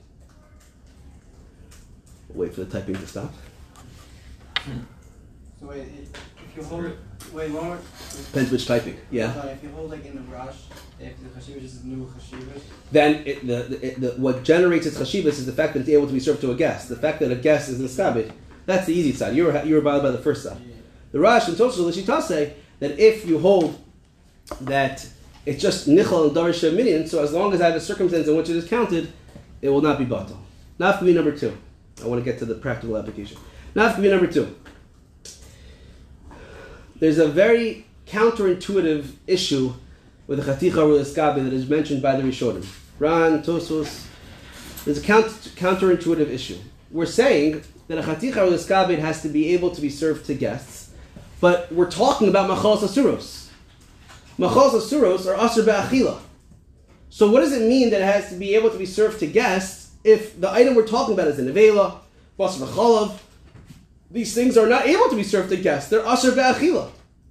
[SPEAKER 1] We'll wait for the typing to stop.
[SPEAKER 4] So wait, it, if if you hold, wait, one more.
[SPEAKER 1] Depends which typing. Yeah.
[SPEAKER 4] But if you hold like in the rush, if the chashivas is new chashivas.
[SPEAKER 1] Then it, the, the, it, the, what generates its chashivas is the fact that it's able to be served to a guest. The fact that a guest is niskabed. That's the easy side. You were you were bothered by the first side.
[SPEAKER 4] Yeah.
[SPEAKER 1] The Rash and Tosfos the Shita say that if you hold that it's just nichal and darish minion, so as long as I have a circumstance in which it is counted, it will not be batal. Nafkami number two. I want to get to the practical application. Nafkami number two. There's a very counterintuitive issue with the Chaticha Rulas Gabi that is mentioned by the Rishonim. Ran, Tosfos. There's a count, counterintuitive issue. We're saying that a Chaticha Rulas Gabi has to be able to be served to guests, but we're talking about Machalas Asuros. Machalas Asuros are Asur Be'achila. So what does it mean that it has to be able to be served to guests if the item we're talking about is a nevela, basar v'chalav? These things are not able to be served to guests. They're asur be'achila.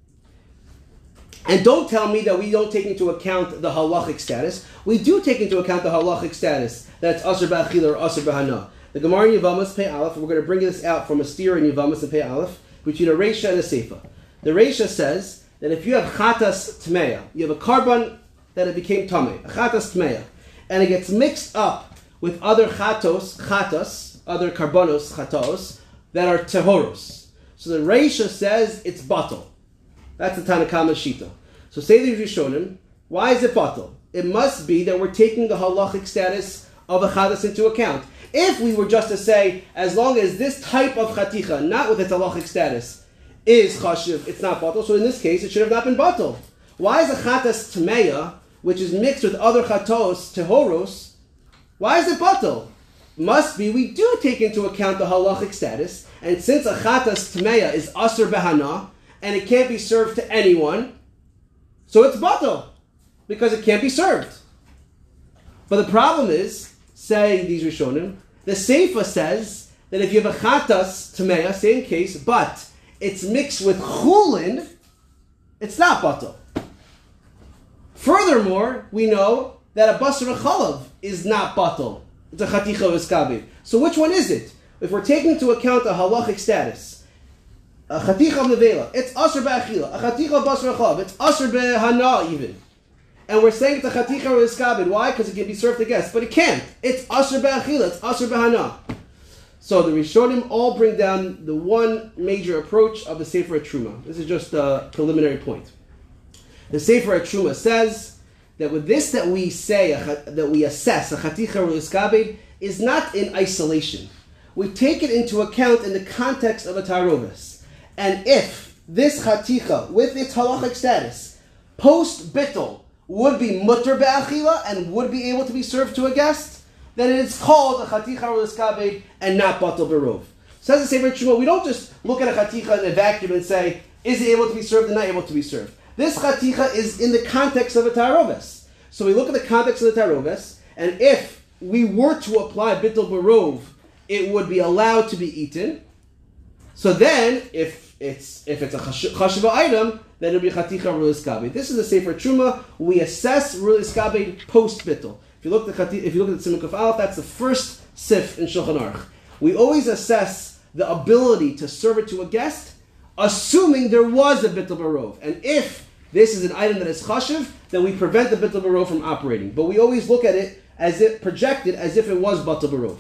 [SPEAKER 1] And don't tell me that we don't take into account the halachic status. We do take into account the halachic status. That's asur be'achila or asur be'hana. The Gemara in Yevamos Pei Aleph, we're going to bring this out from a steer in Yevamos and Pei Aleph, between a Reisha and a Seifa. The Reisha says that if you have chatas tmeya, you have a carbon that it became tamei, a chatas tmeya, and it gets mixed up with other chatos, chatas, other carbonos, chatos, that are tehoros. So the Reisha says it's batal. That's the Tanakama Shita. So say the Rishonim, why is it batal? It must be that we're taking the halachic status of a chatas into account. If we were just to say, as long as this type of chaticha, not with its halachic status, is chashiv, it's not batal, so in this case it should have not been batal. Why is a chatas tmeya, which is mixed with other chatos, tehoros, why is it batal? Must be we do take into account the halachic status, and since a chatas tmeya is asur behana, and it can't be served to anyone, so it's batal, because it can't be served. But the problem is, say these Rishonim, the Seifa says that if you have a chatas tmeya, same case, but it's mixed with chulin, it's not batal. Furthermore, we know that a basar v'chalav is not batal. It's a chaticha v'skabi. So which one is it? If we're taking into account the halachic status, a chaticha of nevela, it's asur be'achila. A chaticha of basar v'chalav, it's asur be'hana even. And we're saying it's a chaticha v'skabi. Why? Because it can be served to guests. But it can't. It's asur be'achila. It's asur be'hana. So the Rishonim all bring down the one major approach of the Sefer Truma. This is just a preliminary point. The Sefer Truma says that with this that we say, that we assess, a chaticha ru'uskabed, is not in isolation. We take it into account in the context of a tarovis. And if this chaticha, with its halachic status, post-bittul, would be mutter be'achila and would be able to be served to a guest, then it is called a chaticha ru'uskabed and not batal berov. Says the Sefer Truma, we don't just look at a chaticha in a vacuum and say, is it able to be served or not able to be served? This chaticha is in the context of a taroves. So we look at the context of the taroves, and if we were to apply bittul berov, it would be allowed to be eaten. So then, if it's if it's a chashiva item, then it would be chaticha ru'uskabed. This is the Sefer Truma. We assess ru'uskabed post bittul. If you look at the if you look at the Simon Kuf Aleph, that's the first sif in Shulchan Aruch. We always assess the ability to serve it to a guest, assuming there was a bittul berov. And if this is an item that is chashiv, then we prevent the bittul berov from operating. But we always look at it as if projected as if it was bittul berov.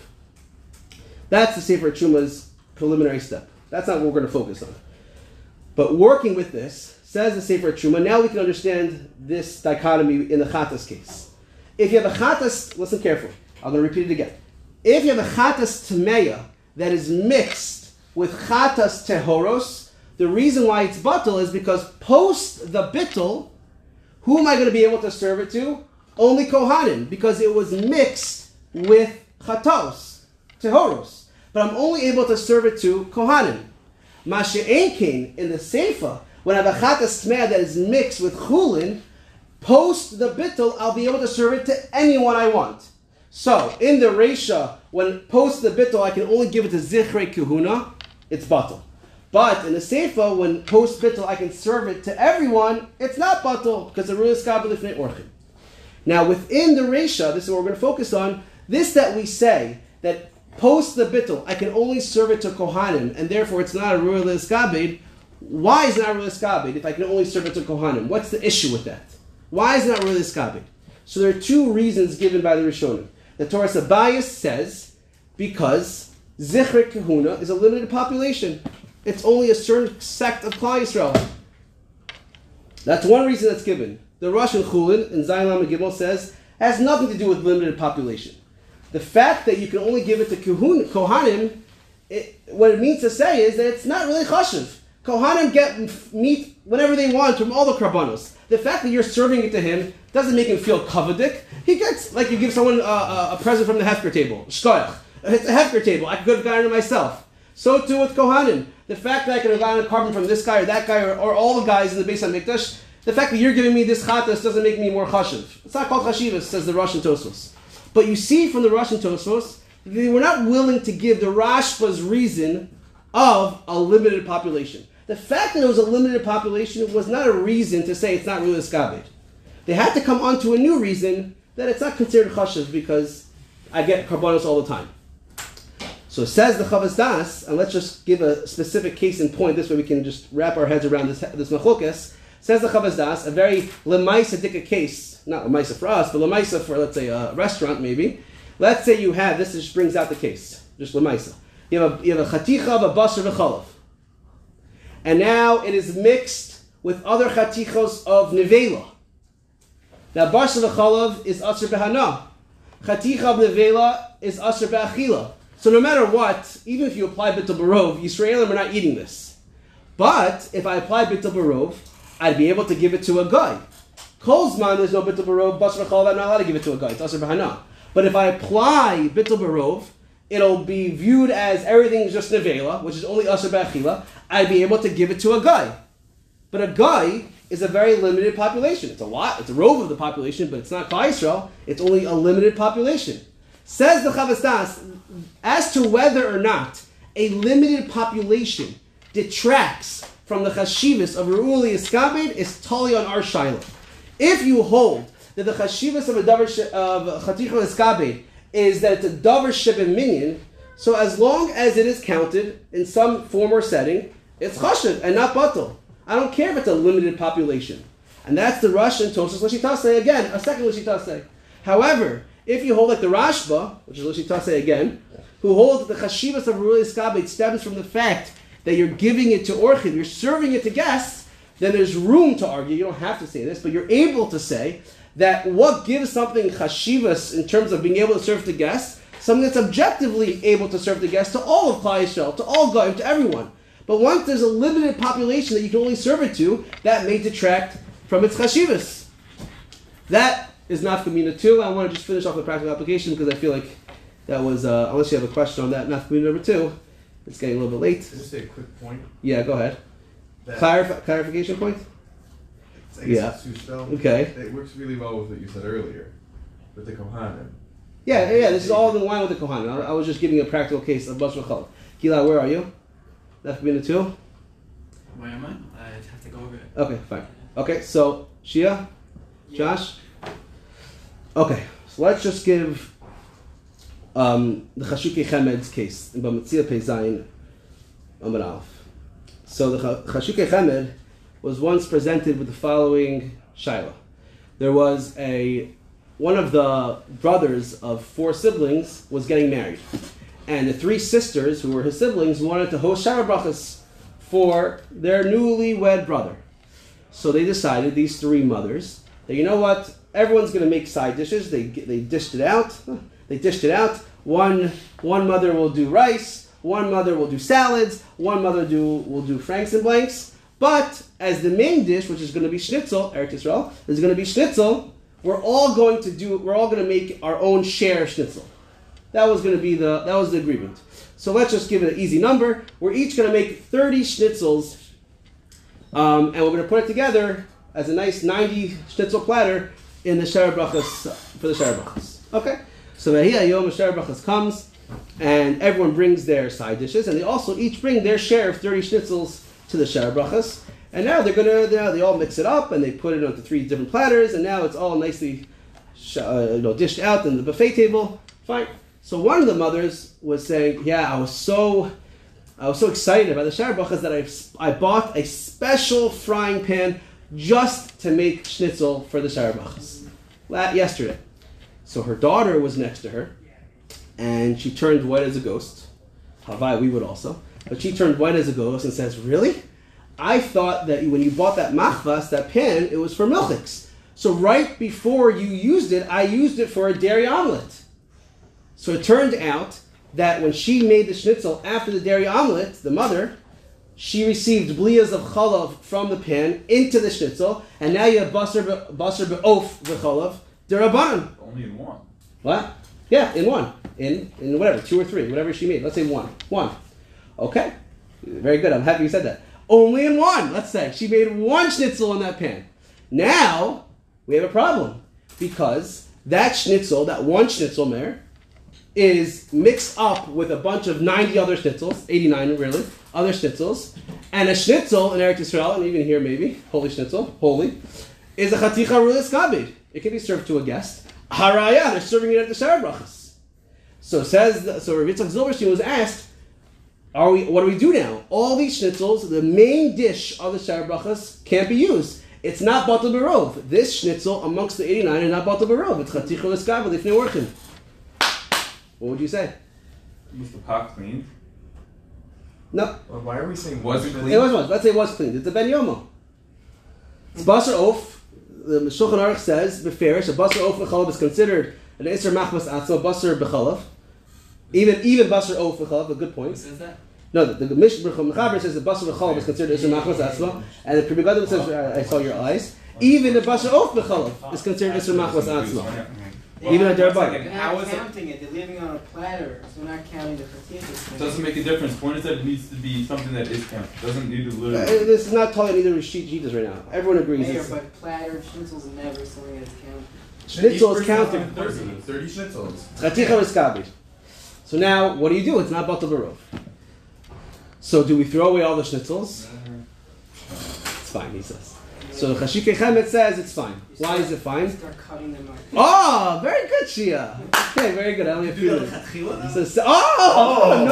[SPEAKER 1] That's the Sefer Truma's preliminary step. That's not what we're going to focus on. But working with this, says the Sefer Truma, now we can understand this dichotomy in the chatas case. If you have a chatas, listen carefully, I'm going to repeat it again. If you have a chatas tmeya that is mixed with chatas tehoros, the reason why it's batal is because post the bittul, who am I going to be able to serve it to? Only kohanim, because it was mixed with chatos, tehoros. But I'm only able to serve it to kohanim. Mashe'enkin in the seifa, when I have a chatas tmeya that is mixed with chulin, post the bittul, I'll be able to serve it to anyone I want. So, in the Reisha, when post the bittul, I can only give it to Zichrei Kahuna, it's batal. But in the Seifa, when post bittul, I can serve it to everyone, it's not batal, because the ru'uskabed lifnei orchim. Now, within the Reisha, this is what we're going to focus on, this that we say, that post the bittul, I can only serve it to Kohanim, and therefore it's not a ru'uskabed, Why is it not really skabed if I can only serve it to Kohanim? What's the issue with that? Why is it not really skabed? So there are two reasons given by the Rishonim. The Torah Sabayas says because Zichri Kahuna is a limited population. It's only a certain sect of Klal Yisrael. That's one reason that's given. The Rosh and Chulin in Zayin Lamed Gimel says has nothing to do with limited population. The fact that you can only give it to Kohun, Kohanim, it, what it means to say is that it's not really chashiv. Kohanim get meat whenever they want from all the karbanos. The fact that you're serving it to him doesn't make him feel kavadik. He gets, like you give someone uh, a present from the Hefker table. Shkoyach. It's a Hefker table. I could have gotten it myself. So too with Kohanim. The fact that I could have gotten a carbon from this guy or that guy or, or all the guys in the Beis HaMikdash, the fact that you're giving me this chatas doesn't make me more chashiv. It's not called chashivas, says the Russian Tosfos. But you see from the Russian Tosfos, they were not willing to give the Rashba's reason of a limited population. The fact that it was a limited population was not a reason to say it's not really a skabed. They had to come onto a new reason that it's not considered chashiv because I get karbanos all the time. So says the Chavas Das, and let's just give a specific case in point, this way we can just wrap our heads around this, this machlokes. Says the Chavas Das, a very lemaisa dika case, not lemaisa for us, but lemaisa for, let's say, a restaurant maybe. Let's say you have, this just brings out the case, just lemaisa. You have a, you have a chaticha of a basar v'chalav. And now it is mixed with other chatichos of nevela. Now basar v'chalav is asr behana. Chaticha of nevela is asr be'achila. So no matter what, even if you apply bittul barov, Yisraelim are not eating this. But if I apply bittul barov, I'd be able to give it to a guy. Kolzman, there's no bittul barov, basar v'chalav, I'm not allowed to give it to a guy. It's asr behana. But if I apply bittul barov, it'll be viewed as everything is just nevela, which is only asr be'achila. I'd be able to give it to a guy. But a guy is a very limited population. It's a lot, it's a rove of the population, but it's not Klal Yisrael. It's only a limited population. Says the Chavas Das, as to whether or not a limited population detracts from the chashivas of Ru'uli Iskabed is totally on our shaila. If you hold that the chashivas of a davar of chaticha Iskabed is that it's a davar shebim minyan, so as long as it is counted in some form or setting, it's chashiv and not batal. I don't care if it's a limited population. And that's the Russian Tosfos Lashitase again, a second Lashitase. However, if you hold like the Rashba, which is Lashitase again, who holds that the chashivas of Ru'uli Iskabed stems from the fact that you're giving it to orchid, you're serving it to guests, then there's room to argue. You don't have to say this, but you're able to say that what gives something chashivas in terms of being able to serve to guests, something that's objectively able to serve the guests to all of Klal Yisrael, to all goyim, to everyone. But once there's a limited population that you can only serve it to, that may detract from its chashivas. That is nafkamina too. I want to just finish off the practical application because I feel like that was, uh, unless you have a question on that, nafkamina number two. It's getting a little bit late.
[SPEAKER 6] Just say a quick point.
[SPEAKER 1] Yeah, go ahead.
[SPEAKER 6] That
[SPEAKER 1] Clarif- clarification point?
[SPEAKER 6] I guess
[SPEAKER 1] Yeah.
[SPEAKER 6] it's too spelled.
[SPEAKER 1] Okay.
[SPEAKER 6] It works really well with what you said earlier, with the Kohanim.
[SPEAKER 1] Yeah, yeah, yeah, this is all in line with the Kohanim. I, I was just giving a practical case of Basra Chal. Gila, where are you? Nafkamina two?
[SPEAKER 3] Where am I? I have to go over it.
[SPEAKER 1] Okay, fine. Okay, so Shia, Josh. Okay, so let's just give um, the Chashukei Chemed's case in Bamitzia Peizayin Amar Aleph. So the Chashukei Chemed was once presented with the following shaila. There was a one of the brothers of four siblings was getting married, and the three sisters who were his siblings wanted to host shara brachas for their newly wed brother. So they decided, these three mothers, that you know what, everyone's going to make side dishes. They they dished it out. They dished it out. One one mother will do rice. One mother will do salads. One mother do will do franks and blanks. But as the main dish, which is going to be schnitzel, Eretz Yisrael, is going to be schnitzel. We're all going to do. We're all going to make our own share schnitzel. That was going to be the that was the agreement. So let's just give it an easy number. We're each going to make thirty schnitzels, um, and we're going to put it together as a nice ninety schnitzel platter in the shara brachas for the shara brachas. Okay. So Vahiyah Yom shara brachas comes, and everyone brings their side dishes, and they also each bring their share of thirty schnitzels to the shara brachas. And now they're gonna they're, they all mix it up, and they put it onto three different platters, and now it's all nicely uh, you know dished out in the buffet table. Fine. So one of the mothers was saying, "Yeah, I was so I was so excited about the shower brachas that I, I bought a special frying pan just to make schnitzel for the shower brachas. Yesterday. So her daughter was next to her, and she turned white as a ghost. Havai, we would also. But she turned white as a ghost and says, really? I thought that when you bought that machvas, that pan, it was for milchiks. So right before you used it, I used it for a dairy omelet. So it turned out that when she made the schnitzel after the dairy omelet, the mother, she received bliyas of chalav from the pan into the schnitzel, and now you have basar be, basar be'of v'chalav derabanan.
[SPEAKER 5] Only in one.
[SPEAKER 1] What? Yeah, in one. In in whatever, two or three, whatever she made. Let's say one. One. Okay. Very good. I'm happy you said that. Only in one, let's say. She made one schnitzel in that pan. Now, we have a problem. Because that schnitzel, that one schnitzel mer, is mixed up with a bunch of ninety other schnitzels, eighty-nine really, other schnitzels. And a schnitzel in Eretz Yisrael, and even here maybe, holy schnitzel, holy, is a chaticha rulis kabed. It can be served to a guest. Haraya, they're serving it at the shower brachas. So says, the, so Rav Yitzchak Zilberstein was asked, Are we? What do we do now? All these schnitzels, the main dish of the shower brachas, can't be used. It's not batal barov. This schnitzel amongst the eighty-nine is not batal barov. It's chaticha l'skabel lifnei orchim. What would you say?
[SPEAKER 5] Was the pot cleaned?
[SPEAKER 1] No.
[SPEAKER 6] Well, why are we saying
[SPEAKER 5] Was it
[SPEAKER 6] clean?
[SPEAKER 5] clean?
[SPEAKER 1] It was was. Let's say it was cleaned. It's a ben yomo. It's basar oaf. The Shulchan Aruch says beferish a basar oaf v'chalav is considered an iser machmas atzma basar b'chalav. Even even basar oaf v'chalav. A good point.
[SPEAKER 3] Who says that?
[SPEAKER 1] No, the, the Mishnah Mechaber says the basar v'chalav is considered iser machmas atzma, and the Pri Megadim says I, I saw your eyes. Even the basar oaf v'chalav is considered iser machmas atzma. Even a derabah.
[SPEAKER 4] They're
[SPEAKER 5] How
[SPEAKER 4] not
[SPEAKER 5] is it?
[SPEAKER 4] counting it. They're living on a platter, so they're not counting the chatichas.
[SPEAKER 5] It doesn't make a difference. Point is that it needs to be something that is counted. It doesn't need to
[SPEAKER 1] Uh,
[SPEAKER 5] literally.
[SPEAKER 1] this is not talking either Rashid Jitas right now. Everyone agrees.
[SPEAKER 4] Mayor,
[SPEAKER 1] It's,
[SPEAKER 4] but platter schnitzel's never something that's counted.
[SPEAKER 1] schnitzel is
[SPEAKER 6] Each person
[SPEAKER 1] counted.
[SPEAKER 6] had thirty. thirty schnitzels.
[SPEAKER 1] Chaticha is kabid. So now, what do you do? It's not batal barov. So do we throw away all the schnitzels? It's fine, he says. So the Chashikei Chemet says it's fine. Why is it fine?
[SPEAKER 4] Start cutting them up.
[SPEAKER 1] Oh, very good, Shia. Okay, very good. I only have a few
[SPEAKER 3] Do
[SPEAKER 1] minutes.
[SPEAKER 3] that
[SPEAKER 1] So, so, oh,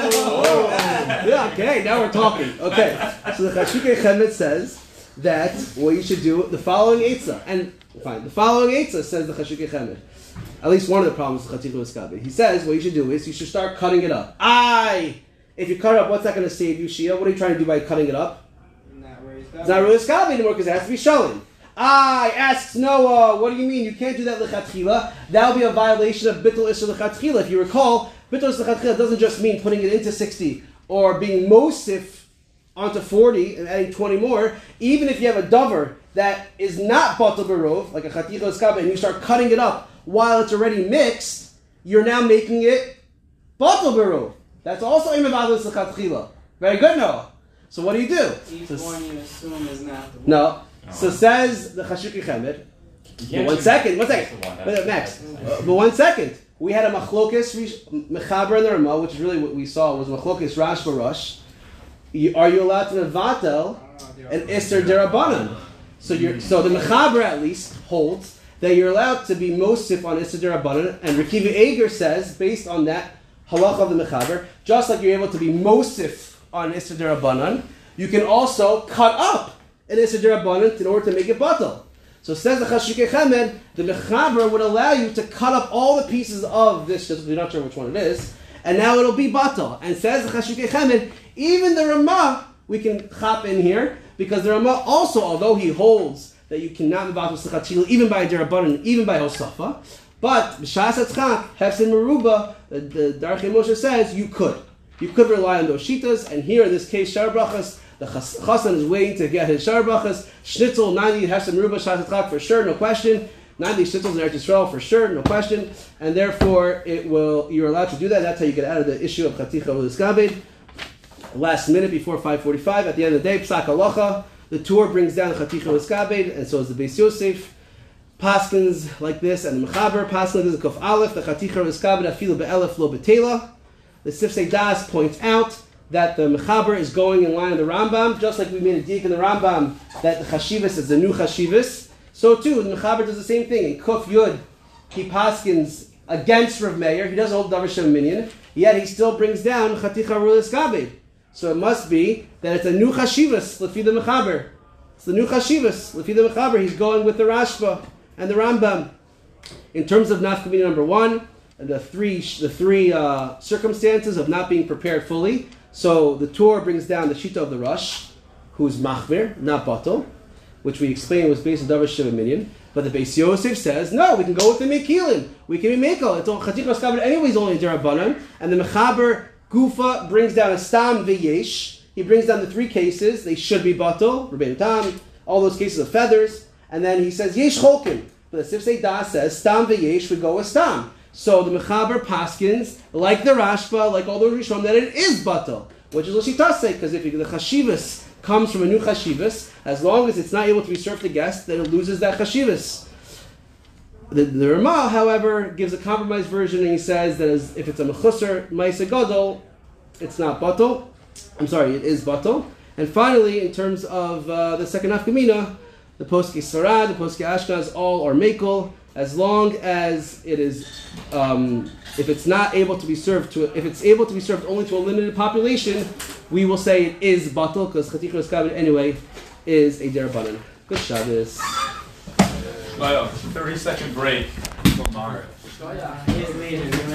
[SPEAKER 1] no. Yeah, okay, now we're talking. Okay, so the Chashikei Chemet says that what you should do, the following Eitzah, and fine, the following Eitzah says the Chashikei Chemet. At least one of the problems with Chaticha Uskabi. He says what you should do is you should start cutting it up. Aye! If you cut it up, what's that going to save you, Shia? What are you trying to do by cutting it up?
[SPEAKER 4] Not raised up.
[SPEAKER 1] It's not really Skabi anymore because it has to be shalom. I asks Noah, what do you mean? You can't do that lechatchila. That would be a violation of bittul isra lechatchila. If you recall, bittul isra lechatchila doesn't just mean putting it into sixty or being mosif onto forty and adding twenty more. Even if you have a dover that is not batal barov, like a chaticha Skabi, and you start cutting it up while it's already mixed, you're now making it batal barov. That's also imavadas lechatchila. Very good, Noah. So what do you do?
[SPEAKER 4] Each
[SPEAKER 1] So-
[SPEAKER 4] one you assume is not the one.
[SPEAKER 1] No. So says the Chashikei Chemet. But one second, one second.
[SPEAKER 5] That's the one,
[SPEAKER 1] But,
[SPEAKER 5] that's-
[SPEAKER 1] Max, uh, but one second. We had a machlokas mechaber and the Ramah, which is really what we saw was machlokas rash v'rosh. You- Are you allowed to mevatel
[SPEAKER 4] Oh, they're
[SPEAKER 1] an
[SPEAKER 4] all-
[SPEAKER 1] ister derabanan? So you're so the mechaber at least holds that you're allowed to be mosif on ister derabanan, and Rekiva Eger says based on that halach of the mechaber, just like you're able to be mosif on ister derabanan, you can also cut up an iser derabanan in order to make it batal. So says the Chashikei Chemet, the mechaber would allow you to cut up all the pieces of this, just we're not sure which one it is, and now it'll be batal. And says the Chashikei Chemet, even the Ramah we can chop in here, because the Ramah also, although he holds that you cannot be batal sechatchila even by a derabanan, even by hosafa, but b'shas atzchak hefsin meruba, the, the Darchei Moshe says you could. You could rely on those shitas, and here in this case, shar brachas, the chassan is waiting to get his shar brachas. Schnitzel, ninety hefsim meruba, shas atzchak for sure, no question. ninety schnitzels in Eretz Yisrael for sure, no question. And therefore, it will you're allowed to do that. That's how you get out of the issue of chaticha u'liskabed. Last minute before five forty-five, at the end of the day, psak halacha. The Torah brings down chaticha u'liskabed, and so is the Beis Yosef. Paskins like this, and the Mechaber, Paskins like this, the Kof Aleph, the chaticha u'liskabed, afilu be'elef lo betela. The Sifsei Das points out that the Mechaber is going in line of the Rambam, just like we made a dik in the Rambam that the Chashivas is the new Chashivas. So too, the Mechaber does the same thing. In Kuf Yud, he paskins against Rav Meir. He doesn't hold Davar Shem Minyan, yet he still brings down Chaticha Rulis Kabed. So it must be that it's a new chashivas lefi the mechaber. It's the new chashivas lefi the mechaber. He's going with the Rashba and the Rambam. In terms of nafkamina number one, the three the three uh, circumstances of not being prepared fully. So the Torah brings down the shita of the Rosh, who's machmir, not batal, which we explained was based on Davar Shiva Minyan. But the Beis Yosef says, no, we can go with the Mekilin. We can be Mekel. It's all Chatichos Kabbalah anyways, only in Derabanan. And the Mechaber Gufa brings down a Stam V'yesh. He brings down the three cases. They should be batal, Rabbeinu Tam, all those cases of feathers. And then he says, Yesh Cholkin. But the Sifsei Da says, Stam V'yesh would go with Stam. So the Mechaber Paskins, like the Rashba, like all the Rishon, that it is batal, which is what she does say, because if you, the Chashivas comes from a new Chashivas, as long as it's not able to be served to guests, then it loses that Chashivas. The, the Ramah, however, gives a compromised version, and he says that as, if it's a Mechusar, Maisa Gadol, it's not batal. I'm sorry, it is batal. And finally, in terms of uh, the second Nafkamina, the Posky Sarad, the Posky Ashkenaz, all are Mekel, as long as it is, um, if it's not able to be served to, if it's able to be served only to a limited population, we will say it is batal, because Chatichos Kabbalah anyway is a Derabanan. Good Shabbos.
[SPEAKER 5] Well, thirty second break. Tomorrow.
[SPEAKER 4] He is leaving.